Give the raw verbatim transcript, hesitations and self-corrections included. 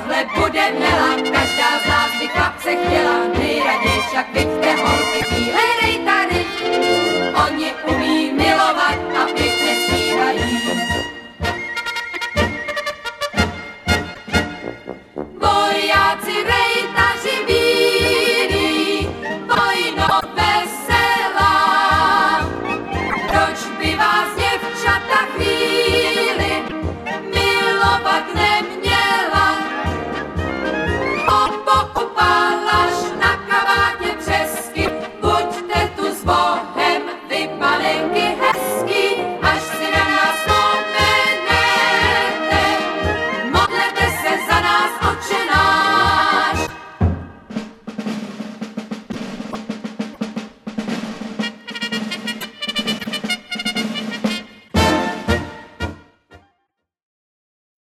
tohle bude mela, každá z nás by chlapce chtěla, nejraději však vidíte holky, hledej tady, oni umí milovat a pěkně zpívají.